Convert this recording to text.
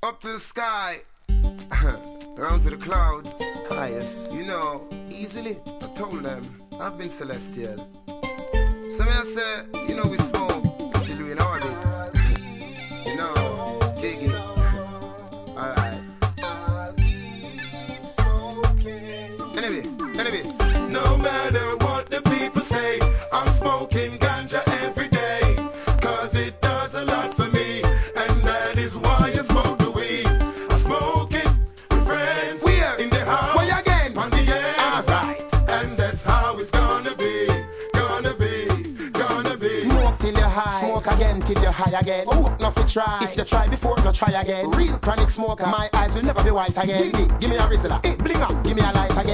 Up to the sky, around to the cloud, highest. You know, easily. I told them, I've been celestial. So me I say, you know we smoke till we in orbit. You know, Biggie. Alright. Anyway, no matter what the people say, I'm smoking ganja every day. Cause it does a lot for me, and that is why I smoke the weed. I smoke it with friends. Where? In the house. Where again? On the end. Alright. And that's how it's gonna be. Smoke till you're high. Smoke again till you're high again. Oh, nothing try. If you try before, no try again. Real chronic smoker. My eyes will never be white again. Give me a Rizla. Bling up. Give me a light again.